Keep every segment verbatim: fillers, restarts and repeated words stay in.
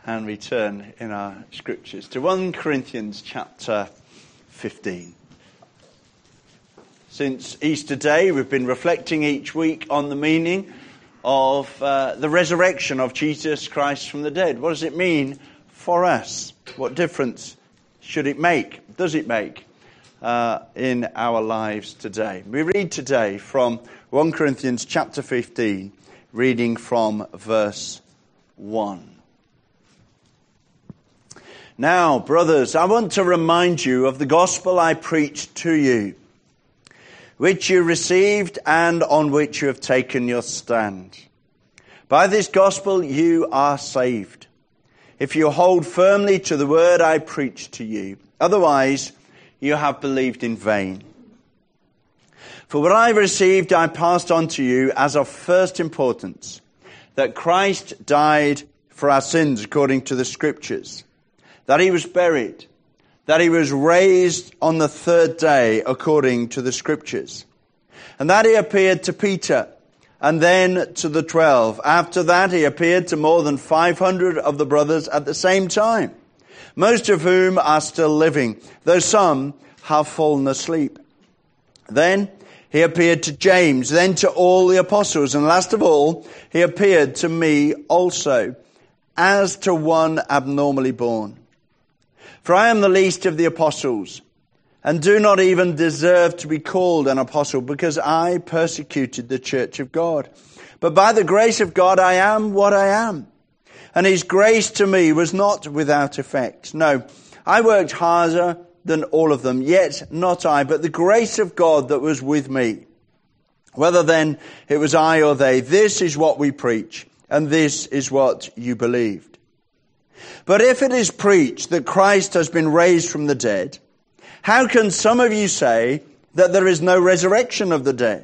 and we turn in our scriptures to First Corinthians chapter fifteen. Since Easter Day, we've been reflecting each week on the meaning of uh, the resurrection of Jesus Christ from the dead. What does it mean for us? What difference should it make? Does it make uh, in our lives today? We read today from First Corinthians chapter fifteen, reading from verse one. Now, brothers, I want to remind you of the gospel I preached to you, which you received and on which you have taken your stand. By this gospel you are saved, if you hold firmly to the word I preached to you. Otherwise, you have believed in vain. For what I received I passed on to you as of first importance, that Christ died for our sins according to the Scriptures, that he was buried, that he was raised on the third day according to the Scriptures, and that he appeared to Peter, and then to the twelve. After that he appeared to more than five hundred of the brothers at the same time, most of whom are still living, though some have fallen asleep. Then he appeared to James, then to all the apostles, and last of all he appeared to me also, as to one abnormally born. For I am the least of the apostles, and do not even deserve to be called an apostle, because I persecuted the church of God. But by the grace of God I am what I am. And his grace to me was not without effect. No, I worked harder than all of them, yet not I, but the grace of God that was with me. Whether then it was I or they, this is what we preach, and this is what you believed. But if it is preached that Christ has been raised from the dead, how can some of you say that there is no resurrection of the dead?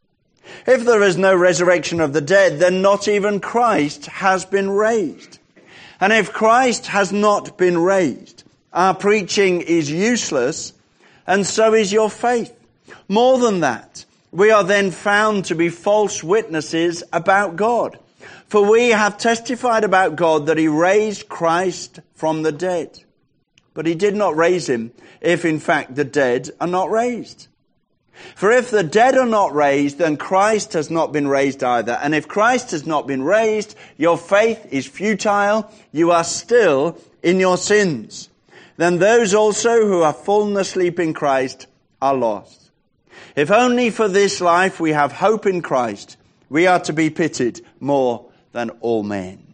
If there is no resurrection of the dead, then not even Christ has been raised. And if Christ has not been raised, our preaching is useless, and so is your faith. More than that, we are then found to be false witnesses about God. For we have testified about God that he raised Christ from the dead. But he did not raise him if in fact the dead are not raised. For if the dead are not raised, then Christ has not been raised either. And if Christ has not been raised, your faith is futile. You are still in your sins. Then those also who have fallen asleep in Christ are lost. If only for this life we have hope in Christ, we are to be pitied more than all men.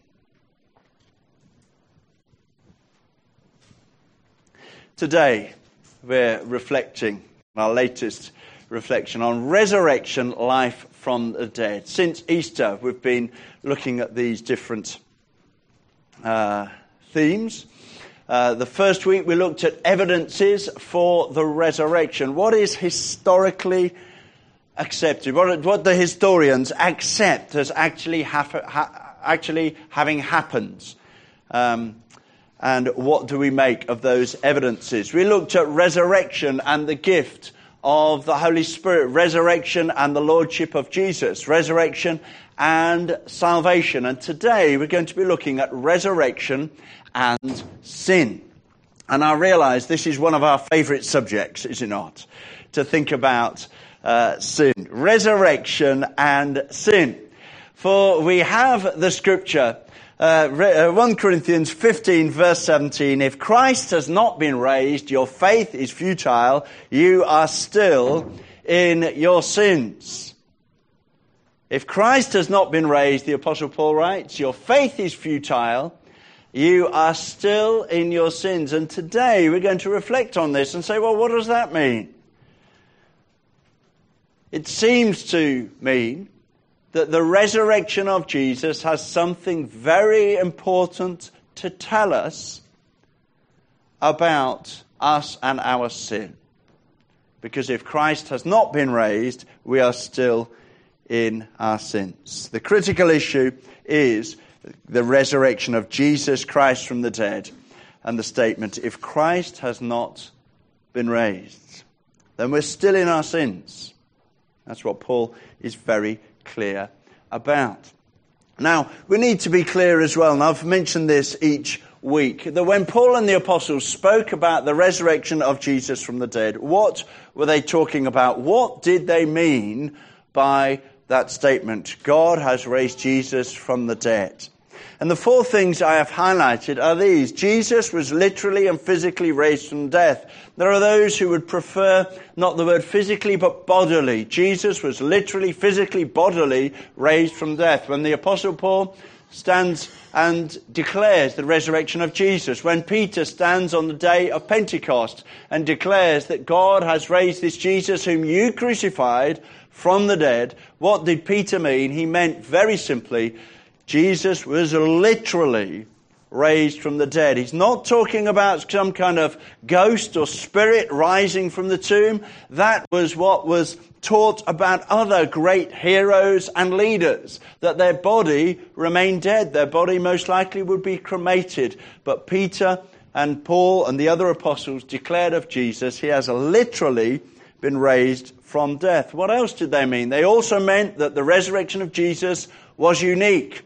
Today, we're reflecting, our latest reflection on resurrection life from the dead. Since Easter, we've been looking at these different uh, themes. Uh, the first week, we looked at evidences for the resurrection. What is historically accepted? What, what the historians accept as actually, ha- ha- actually having happened. Um, and what do we make of those evidences? We looked at resurrection and the gift of the Holy Spirit, resurrection and the Lordship of Jesus, resurrection and salvation. And today we're going to be looking at resurrection and sin. And I realize this is one of our favorite subjects, is it not? To think about uh, sin, resurrection and sin. For we have the scripture, uh, First Corinthians fifteen verse seventeen, if Christ has not been raised, your faith is futile, you are still in your sins. If Christ has not been raised, the Apostle Paul writes, your faith is futile, you are still in your sins. And today we're going to reflect on this and say, well, what does that mean? It seems to mean that the resurrection of Jesus has something very important to tell us about us and our sin. Because if Christ has not been raised, we are still in our sins. The critical issue is the resurrection of Jesus Christ from the dead, and the statement, if Christ has not been raised, then we're still in our sins. That's what Paul is very clear about. Now, we need to be clear as well, and I've mentioned this each week, that when Paul and the apostles spoke about the resurrection of Jesus from the dead, what were they talking about? What did they mean by that statement? God has raised Jesus from the dead. And the four things I have highlighted are these. Jesus was literally and physically raised from death. There are those who would prefer not the word physically, but bodily. Jesus was literally, physically, bodily raised from death. When the Apostle Paul stands and declares the resurrection of Jesus, when Peter stands on the day of Pentecost and declares that God has raised this Jesus whom you crucified from the dead, what did Peter mean? He meant very simply, Jesus was literally raised from the dead. He's not talking about some kind of ghost or spirit rising from the tomb. That was what was taught about other great heroes and leaders, that their body remained dead. Their body most likely would be cremated. But Peter and Paul and the other apostles declared of Jesus, he has literally been raised from death. What else did they mean? They also meant that the resurrection of Jesus was unique.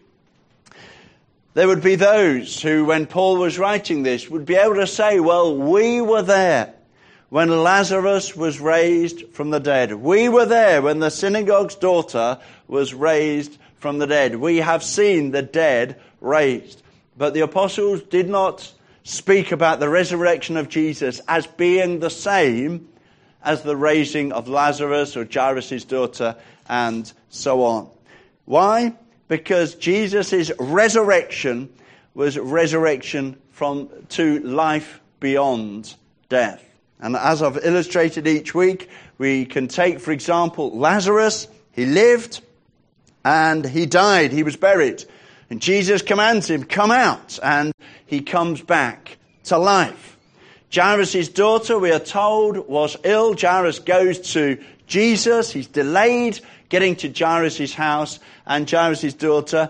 There would be those who, when Paul was writing this, would be able to say, well, we were there when Lazarus was raised from the dead. We were there when the synagogue's daughter was raised from the dead. We have seen the dead raised. But the apostles did not speak about the resurrection of Jesus as being the same as the raising of Lazarus or Jairus' daughter and so on. Why? Because Jesus' resurrection was resurrection from to life beyond death. And as I've illustrated each week, we can take, for example, Lazarus. He lived and he died. He was buried. And Jesus commands him, come out. And he comes back to life. Jairus' daughter, we are told, was ill. Jairus goes to Jesus. He's delayed getting to Jairus' house, and Jairus' daughter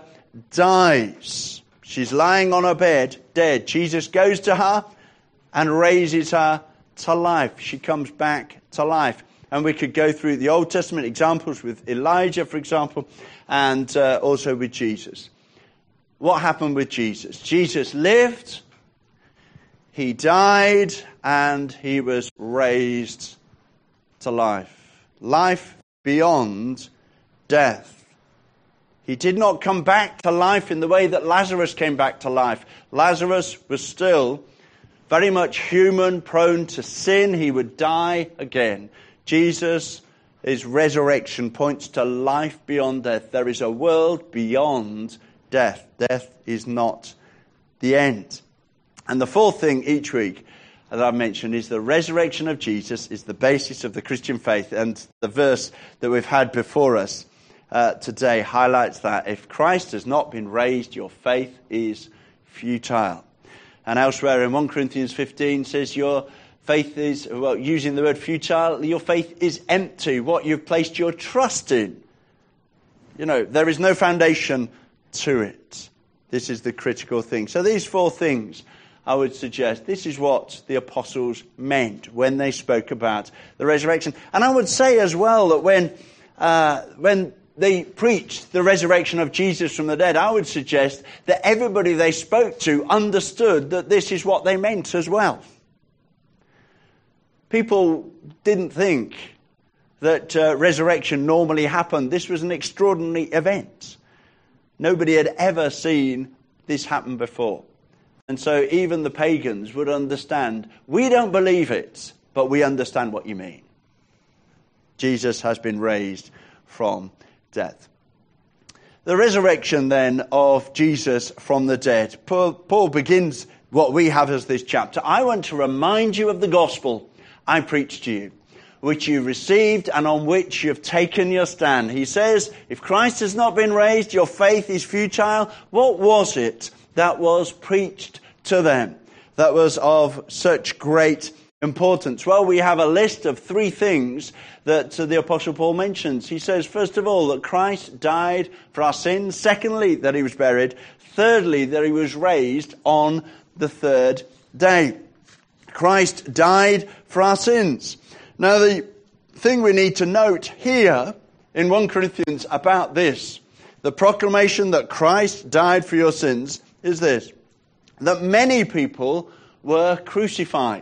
dies. She's lying on her bed, dead. Jesus goes to her and raises her to life. She comes back to life. And we could go through the Old Testament examples with Elijah, for example, and uh, also with Jesus. What happened with Jesus? Jesus lived, he died, and he was raised to life. Life beyond death. He did not come back to life in the way that Lazarus came back to life. Lazarus was still very much human, prone to sin. He would die again. Jesus, his resurrection points to life beyond death. There is a world beyond death. Death is not the end. And the fourth thing each week, as I mentioned, is the resurrection of Jesus is the basis of the Christian faith. And the verse that we've had before us uh, today highlights that. If Christ has not been raised, your faith is futile. And elsewhere in First Corinthians fifteen says your faith is, well, using the word futile, your faith is empty. What you've placed your trust in. You know, there is no foundation to it. This is the critical thing. So these four things, I would suggest, this is what the apostles meant when they spoke about the resurrection. And I would say as well that when uh, when they preached the resurrection of Jesus from the dead, I would suggest that everybody they spoke to understood that this is what they meant as well. People didn't think that uh, resurrection normally happened. This was an extraordinary event. Nobody had ever seen this happen before. And so even the pagans would understand, we don't believe it, but we understand what you mean. Jesus has been raised from death. The resurrection then of Jesus from the dead. Paul, Paul begins what we have as this chapter. I want to remind you of the gospel I preached to you, which you received and on which you have taken your stand. He says, if Christ has not been raised, your faith is futile. What was it that was preached to them that was of such great importance? Well, we have a list of three things that uh, the Apostle Paul mentions. He says, first of all, that Christ died for our sins. Secondly, that he was buried. Thirdly, that he was raised on the third day. Christ died for our sins. Now, the thing we need to note here in First Corinthians about this, the proclamation that Christ died for your sins is this, that many people were crucified.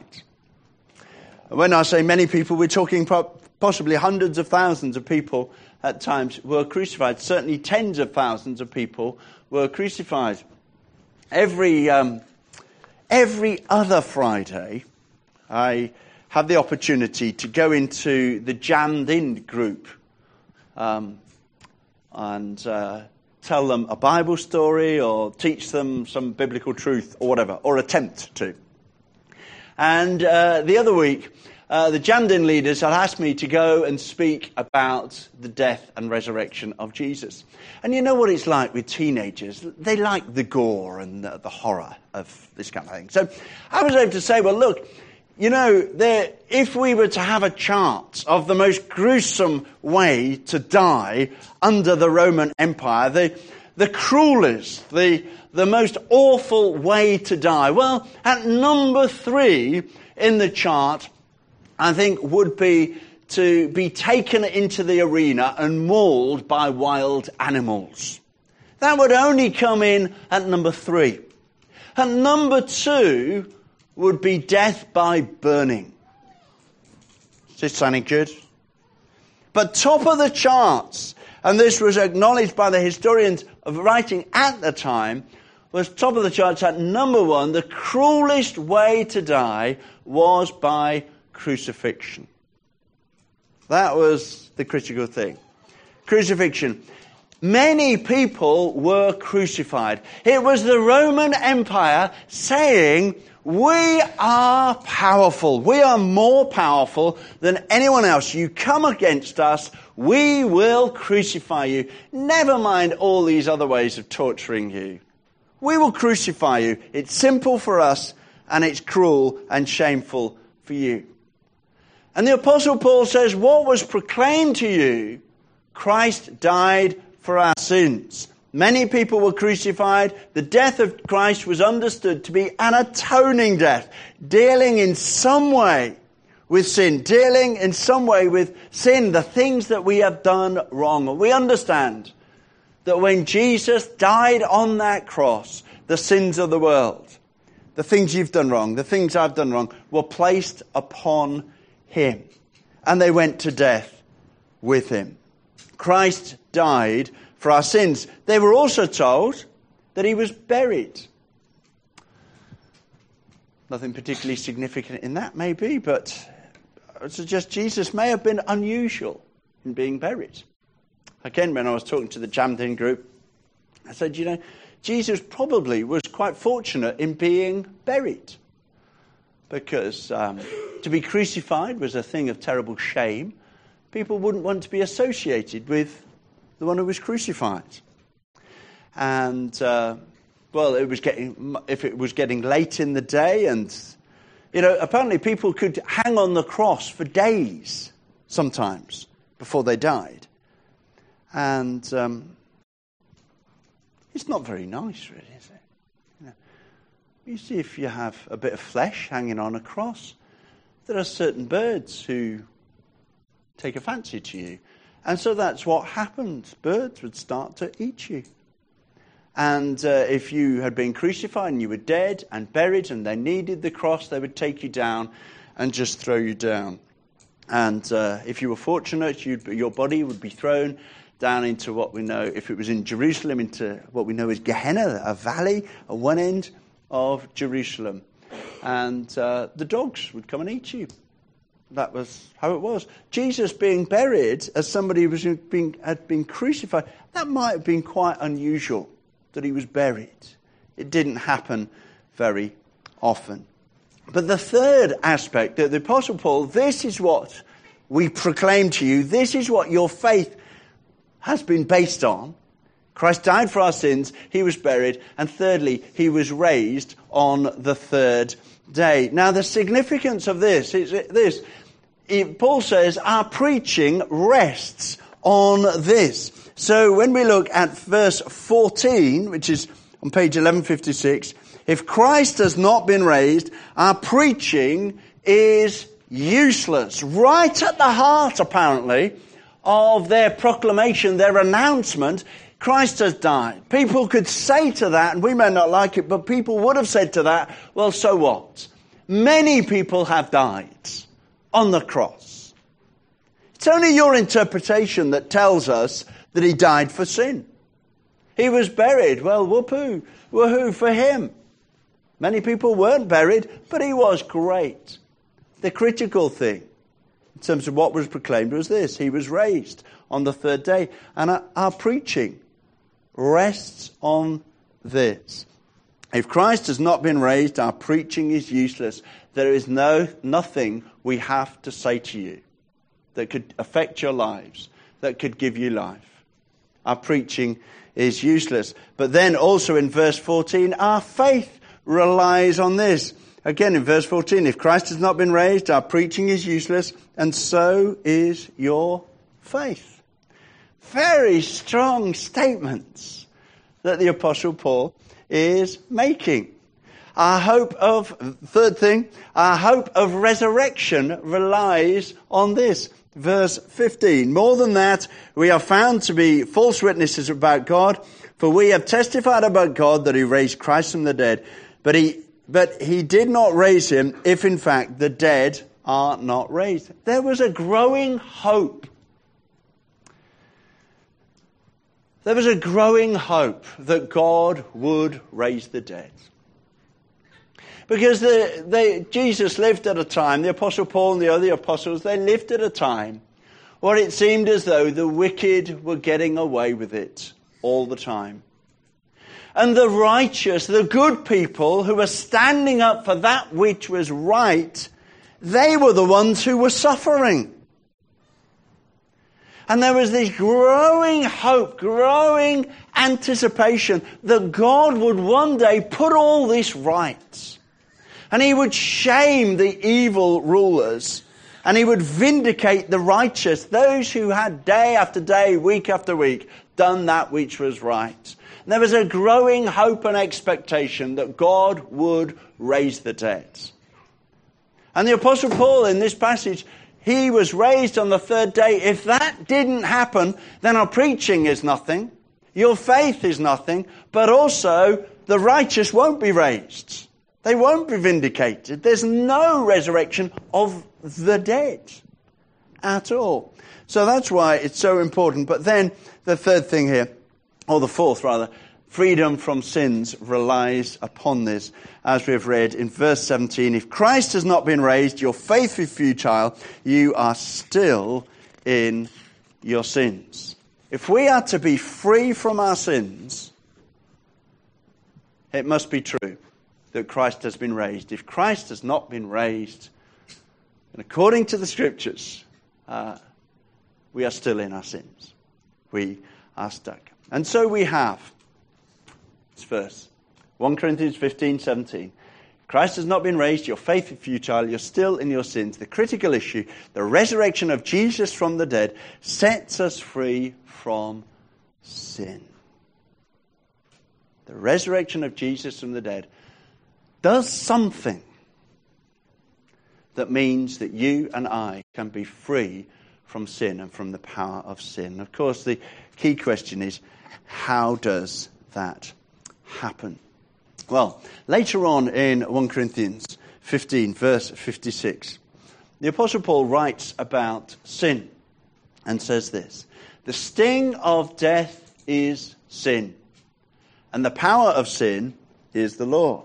When I say many people, we're talking possibly hundreds of thousands of people at times were crucified. Certainly tens of thousands of people were crucified. Every um, every other Friday, I have the opportunity to go into the Jammed In group um, and uh, tell them a Bible story or teach them some biblical truth or whatever, or attempt to. And uh, the other week, uh, the Jammed In leaders had asked me to go and speak about the death and resurrection of Jesus. And you know what it's like with teenagers? They like the gore and the, the horror of this kind of thing. So I was able to say, well, look, you know, there, if we were to have a chart of the most gruesome way to die under the Roman Empire, the, the cruelest, the, the most awful way to die, well, at number three in the chart, I think, would be to be taken into the arena and mauled by wild animals. That would only come in at number three. At number two would be death by burning. Is this sounding good? But top of the charts, and this was acknowledged by the historians of writing at the time, was top of the charts at number one, the cruelest way to die was by crucifixion. That was the critical thing. Crucifixion. Many people were crucified. It was the Roman Empire saying, we are powerful. We are more powerful than anyone else. You come against us, we will crucify you. Never mind all these other ways of torturing you. We will crucify you. It's simple for us, and it's cruel and shameful for you. And the Apostle Paul says, what was proclaimed to you, Christ died for our sins. Many people were crucified. The death of Christ was understood to be an atoning death, dealing in some way with sin, dealing in some way with sin, the things that we have done wrong. We understand that when Jesus died on that cross, the sins of the world, the things you've done wrong, the things I've done wrong, were placed upon him. And they went to death with him. Christ died for our sins. They were also told that he was buried. Nothing particularly significant in that, maybe, but I would suggest Jesus may have been unusual in being buried. Again, when I was talking to the Jammed In group, I said, you know, Jesus probably was quite fortunate in being buried. Because um, to be crucified was a thing of terrible shame. People wouldn't want to be associated with the one who was crucified. And, uh, well, it was getting, if it was getting late in the day, and, you know, apparently people could hang on the cross for days sometimes before they died. And um, it's not very nice, really, is it? You know, you see, if you have a bit of flesh hanging on a cross, there are certain birds who take a fancy to you. And so that's what happened. Birds would start to eat you. And uh, if you had been crucified and you were dead and buried and they needed the cross, they would take you down and just throw you down. And uh, if you were fortunate, you'd, your body would be thrown down into what we know, if it was in Jerusalem, into what we know as Gehenna, a valley at one end of Jerusalem. And uh, the dogs would come and eat you. That was how it was. Jesus being buried as somebody who was being, had been crucified, that might have been quite unusual that he was buried. It didn't happen very often. But the third aspect that the Apostle Paul, this is what we proclaim to you, this is what your faith has been based on. Christ died for our sins, he was buried, and thirdly, he was raised on the third day. Now, the significance of this is this. Paul says, our preaching rests on this. So when we look at verse fourteen, which is on page eleven fifty-six, if Christ has not been raised, our preaching is useless. Right at the heart, apparently, of their proclamation, their announcement, Christ has died. People could say to that, and we may not like it, but people would have said to that, well, so what? Many people have died on the cross. It's only your interpretation that tells us that he died for sin. He was buried. Well, whoopoo, woohoo for him. Many people weren't buried, but he was great. The critical thing in terms of what was proclaimed was this: he was raised on the third day. And our, our preaching rests on this. If Christ has not been raised, our preaching is useless. There is no nothing we have to say to you that could affect your lives, that could give you life. Our preaching is useless. But then also in verse fourteen, our faith relies on this. Again in verse fourteen, if Christ has not been raised, our preaching is useless, and so is your faith. Very strong statements that the Apostle Paul is making. Our hope of, third thing, our hope of resurrection relies on this. Verse fifteen, more than that, we are found to be false witnesses about God, for we have testified about God that he raised Christ from the dead, but he, but he did not raise him if in fact the dead are not raised. There was a growing hope. There was a growing hope that God would raise the dead. Because the, the, Jesus lived at a time, the Apostle Paul and the other apostles, they lived at a time where it seemed as though the wicked were getting away with it all the time. And the righteous, the good people who were standing up for that which was right, they were the ones who were suffering. And there was this growing hope, growing anticipation that God would one day put all this right. And he would shame the evil rulers. And he would vindicate the righteous, those who had day after day, week after week, done that which was right. And there was a growing hope and expectation that God would raise the dead. And the Apostle Paul in this passage, he was raised on the third day. If that didn't happen, then our preaching is nothing. Your faith is nothing. But also, the righteous won't be raised. They won't be vindicated. There's no resurrection of the dead at all. So that's why it's so important. But then the third thing here, or the fourth rather, freedom from sins relies upon this. As we have read in verse seventeen, if Christ has not been raised, your faith is futile, you are still in your sins. If we are to be free from our sins, it must be true that Christ has been raised. If Christ has not been raised, and according to the Scriptures, uh, we are still in our sins. We are stuck. And so we have this verse, First Corinthians fifteen, seventeen. Christ has not been raised, your faith is futile, you're still in your sins. The critical issue, the resurrection of Jesus from the dead, sets us free from sin. The resurrection of Jesus from the dead does something that means that you and I can be free from sin and from the power of sin. Of course, the key question is, how does that happen? Well, later on in First Corinthians fifteen, verse fifty-six, the Apostle Paul writes about sin and says this: the sting of death is sin, and the power of sin is the law.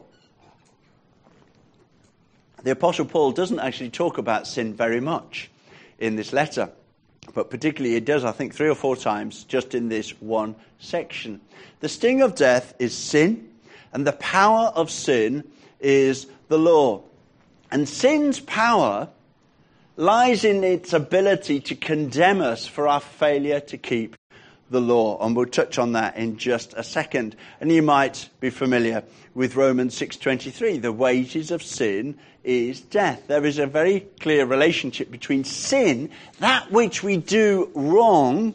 The Apostle Paul doesn't actually talk about sin very much in this letter, but particularly it does, I think, three or four times just in this one section. The sting of death is sin, and the power of sin is the law. And sin's power lies in its ability to condemn us for our failure to keep the law. And we'll touch on that in just a second. And you might be familiar with Romans six twenty-three. The wages of sin is death. There is a very clear relationship between sin, that which we do wrong,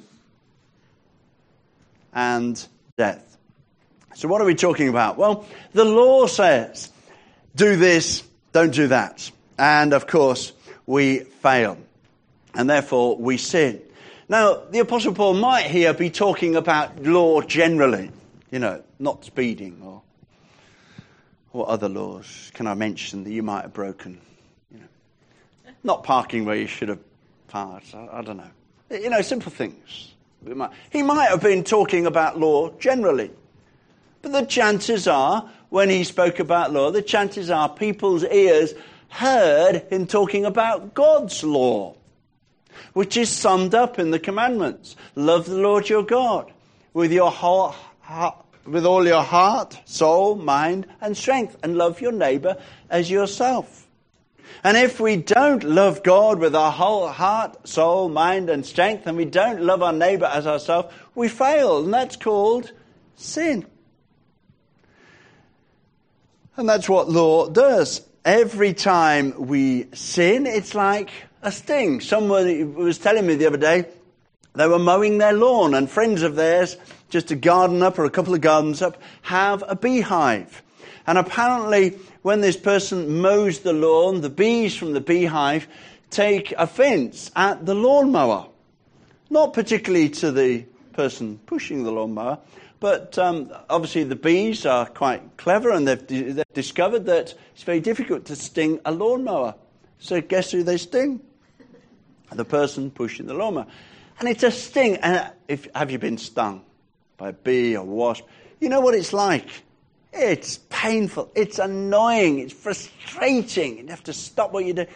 and death. So what are we talking about? Well, the law says, do this, don't do that. And of course, we fail. And therefore, we sin. Now, the Apostle Paul might here be talking about law generally, you know, not speeding or what other laws can I mention that you might have broken, you know, not parking where you should have parked, I, I don't know. You know, simple things. We might, he might have been talking about law generally. But the chances are, when he spoke about law, the chances are people's ears heard him talking about God's law, which is summed up in the commandments. Love the Lord your God with your whole heart, with all your heart, soul, mind, and strength, and love your neighbor as yourself. And if we don't love God with our whole heart, soul, mind, and strength, and we don't love our neighbor as ourselves, we fail, and that's called sin. And that's what law does. Every time we sin, it's like a sting. Somebody was telling me the other day, they were mowing their lawn, and friends of theirs, just a garden up or a couple of gardens up, have a beehive. And apparently, when this person mows the lawn, the bees from the beehive take offence at the lawnmower. Not particularly to the person pushing the lawnmower, but um, obviously the bees are quite clever, and they've, they've discovered that it's very difficult to sting a lawnmower. So guess who they sting? The person pushing the lawnmower. And it's a sting. And if, have you been stung by a bee or wasp? You know what it's like. It's painful. It's annoying. It's frustrating. You have to stop what you do.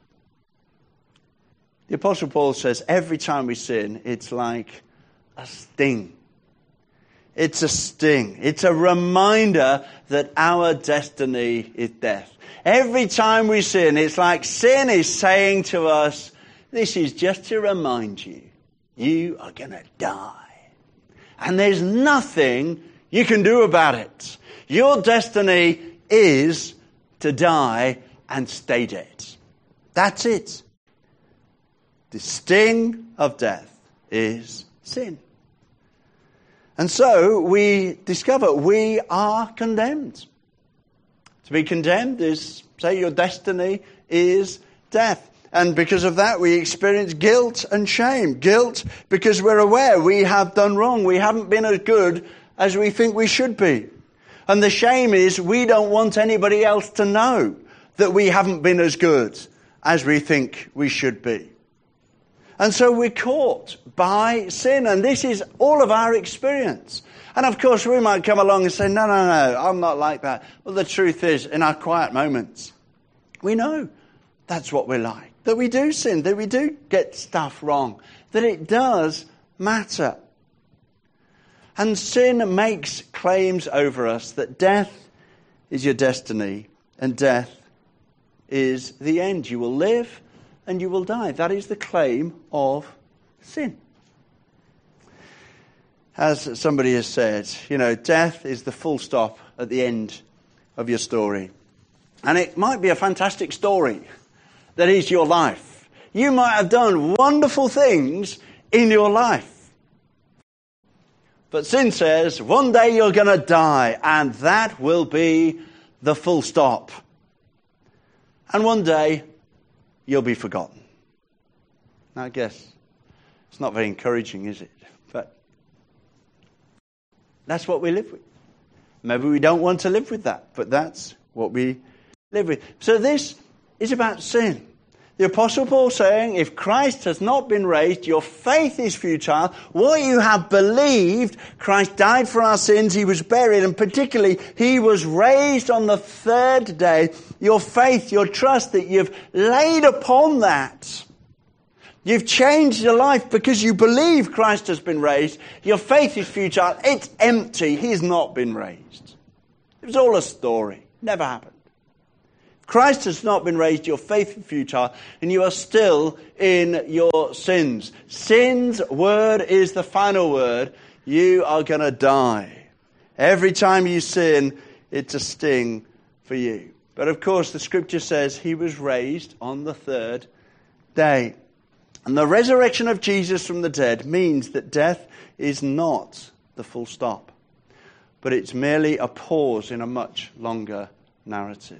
The Apostle Paul says every time we sin, it's like a sting. It's a sting. It's a reminder that our destiny is death. Every time we sin, it's like sin is saying to us, this is just to remind you, you are going to die. And there's nothing you can do about it. Your destiny is to die and stay dead. That's it. The sting of death is sin. And so we discover we are condemned. To be condemned is, say, your destiny is death. And because of that, we experience guilt and shame. Guilt because we're aware we have done wrong. We haven't been as good as we think we should be. And the shame is we don't want anybody else to know that we haven't been as good as we think we should be. And so we're caught by sin, and this is all of our experience. And of course, we might come along and say, no, no, no, I'm not like that. Well, the truth is, in our quiet moments, we know that's what we're like, that we do sin, that we do get stuff wrong, that it does matter. And sin makes claims over us that death is your destiny, and death is the end. You will live and you will die. That is the claim of sin. As somebody has said, you know, death is the full stop at the end of your story. And it might be a fantastic story that is your life. You might have done wonderful things in your life. But sin says, one day you're going to die, and that will be the full stop. And one day you'll be forgotten. Now, I guess it's not very encouraging, is it? But that's what we live with. Maybe we don't want to live with that, but that's what we live with. So this is about sin. The Apostle Paul saying, if Christ has not been raised, your faith is futile. What you have believed, Christ died for our sins, he was buried, and particularly he was raised on the third day. Your faith, your trust that you've laid upon that. You've changed your life because you believe Christ has been raised. Your faith is futile. It's empty. He's not been raised. It was all a story. Never happened. Christ has not been raised, your faith is futile, and you are still in your sins. Sin's word is the final word. You are going to die. Every time you sin, it's a sting for you. But of course, the scripture says he was raised on the third day. And the resurrection of Jesus from the dead means that death is not the full stop, but it's merely a pause in a much longer narrative.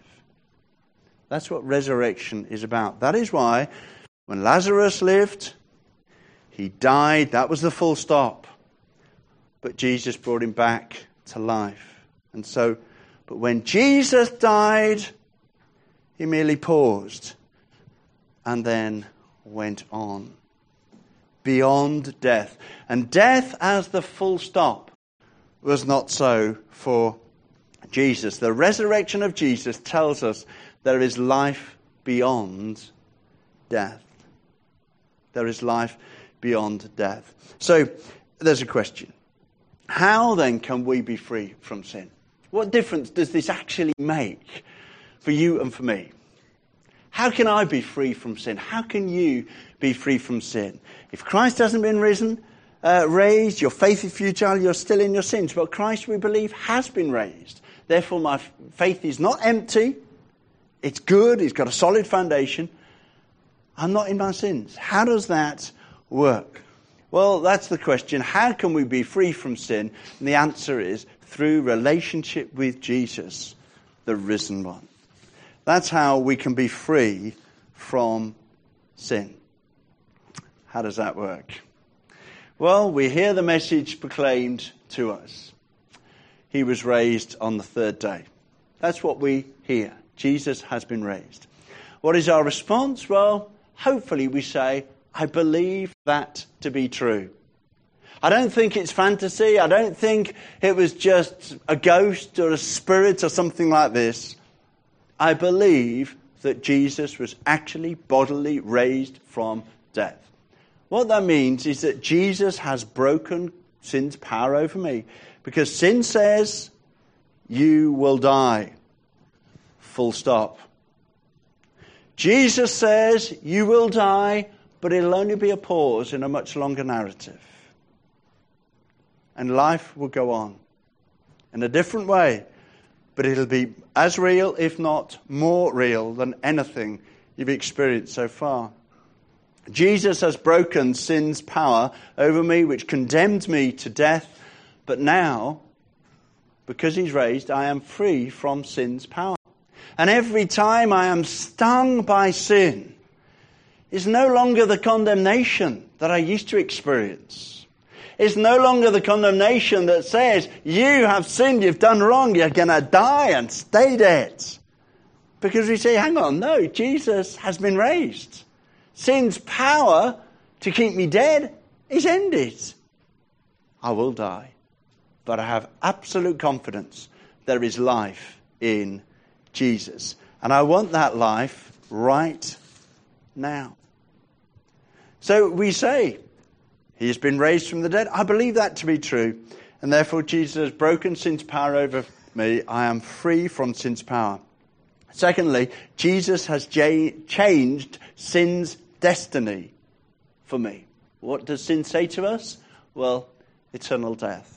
That's what resurrection is about. That is why when Lazarus lived, He died. That was the full stop. But Jesus brought him back to life. And so, but when Jesus died, he merely paused and then went on beyond death. And death as the full stop was not so for Jesus. The resurrection of Jesus tells us there is life beyond death. There is life beyond death. So there's a question. How then can we be free from sin? What difference does this actually make for you and for me? How can I be free from sin? How can you be free from sin? If Christ hasn't been risen, uh, raised, your faith is futile, you're still in your sins. But Christ, we believe, has been raised. Therefore, my faith is not empty. It's good. It's got a solid foundation. I'm not in my sins. How does that work? Well, that's the question. How can we be free from sin? And the answer is through relationship with Jesus, the risen one. That's how we can be free from sin. How does that work? Well, we hear the message proclaimed to us. He was raised on the third day. That's what we hear. Jesus has been raised. What is our response? Well, hopefully we say, I believe that to be true. I don't think it's fantasy. I don't think it was just a ghost or a spirit or something like this. I believe that Jesus was actually bodily raised from death. What that means is that Jesus has broken sin's power over me. Because sin says, you will die. Full stop. Jesus says, you will die, but it'll only be a pause in a much longer narrative. And life will go on in a different way, but it'll be as real, if not more real, than anything you've experienced so far. Jesus has broken sin's power over me, which condemned me to death. But now, because he's raised, I am free from sin's power. And every time I am stung by sin, it's no longer the condemnation that I used to experience. It's no longer the condemnation that says, you have sinned, you've done wrong, you're going to die and stay dead. Because we say, hang on, no, Jesus has been raised. Sin's power to keep me dead is ended. I will die. But I have absolute confidence there is life in Jesus. And I want that life right now. So we say, he has been raised from the dead. I believe that to be true. And therefore Jesus has broken sin's power over me. I am free from sin's power. Secondly, Jesus has j- changed sin's destiny for me. What does sin say to us? Well, eternal death.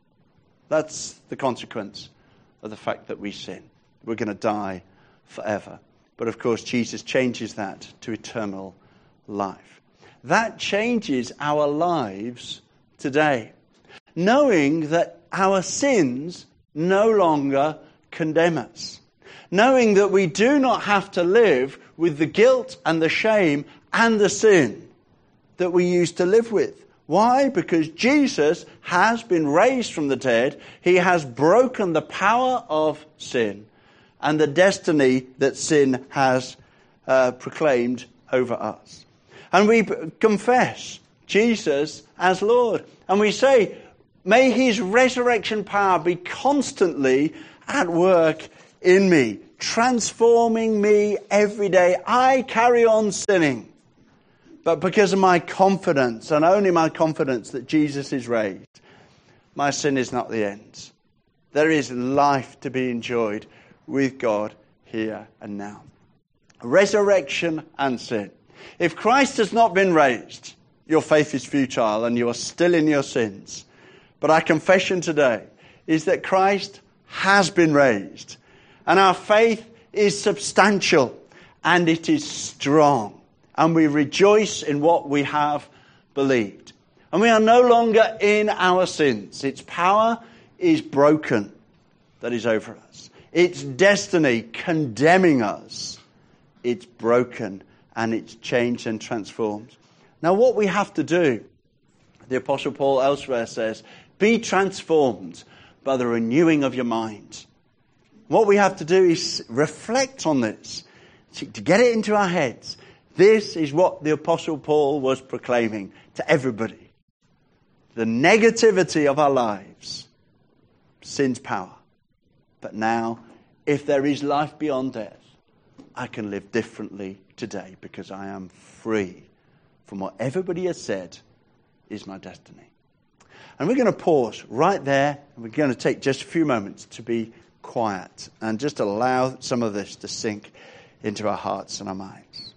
That's the consequence of the fact that we sin. We're going to die forever. But of course, Jesus changes that to eternal life. That changes our lives today. Knowing that our sins no longer condemn us. Knowing that we do not have to live with the guilt and the shame and the sin that we used to live with. Why? Because Jesus has been raised from the dead. He has broken the power of sin and the destiny that sin has uh, proclaimed over us. And we confess Jesus as Lord. And we say, may his resurrection power be constantly at work in me, transforming me every day. I carry on sinning. But because of my confidence, and only my confidence that Jesus is raised, my sin is not the end. There is life to be enjoyed with God here and now. Resurrection and sin. If Christ has not been raised, your faith is futile and you are still in your sins. But our confession today is that Christ has been raised. And our faith is substantial and it is strong. And we rejoice in what we have believed. And we are no longer in our sins. Its power is broken that is over us. Its destiny condemning us, it's broken and it's changed and transformed. Now what we have to do, the Apostle Paul elsewhere says, be transformed by the renewing of your mind. What we have to do is reflect on this, to get it into our heads. This is what the Apostle Paul was proclaiming to everybody. The negativity of our lives, sin's power. But now, if there is life beyond death, I can live differently today because I am free from what everybody has said is my destiny. And we're going to pause right there, and we're going to take just a few moments to be quiet and just allow some of this to sink into our hearts and our minds.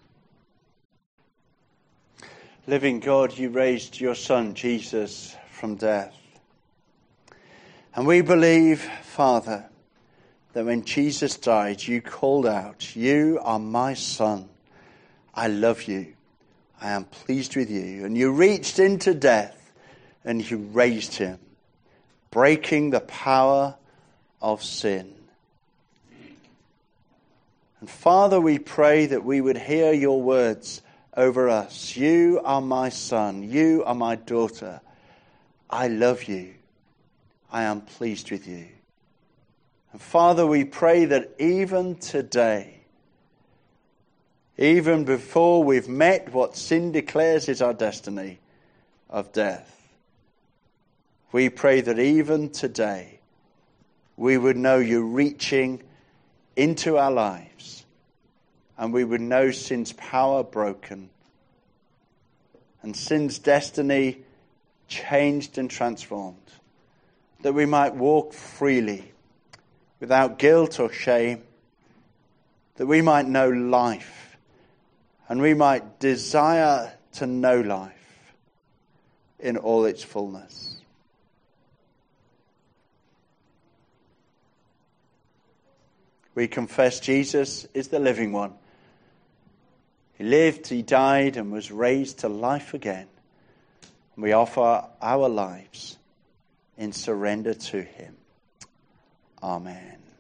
Living God, you raised your Son, Jesus, from death. And we believe, Father, that when Jesus died, you called out, you are my Son. I love you. I am pleased with you. And you reached into death and you raised him, breaking the power of sin. And Father, we pray that we would hear your words over us. You are my son. You are my daughter. I love you. I am pleased with you. And Father, we pray that even today, even before we've met what sin declares is our destiny of death, we pray that even today we would know you reaching into our lives and we would know sin's power broken and sin's destiny changed and transformed, that we might walk freely without guilt or shame, that we might know life and we might desire to know life in all its fullness. We confess Jesus is the living one. He lived, he died, and was raised to life again. We offer our lives in surrender to him. Amen.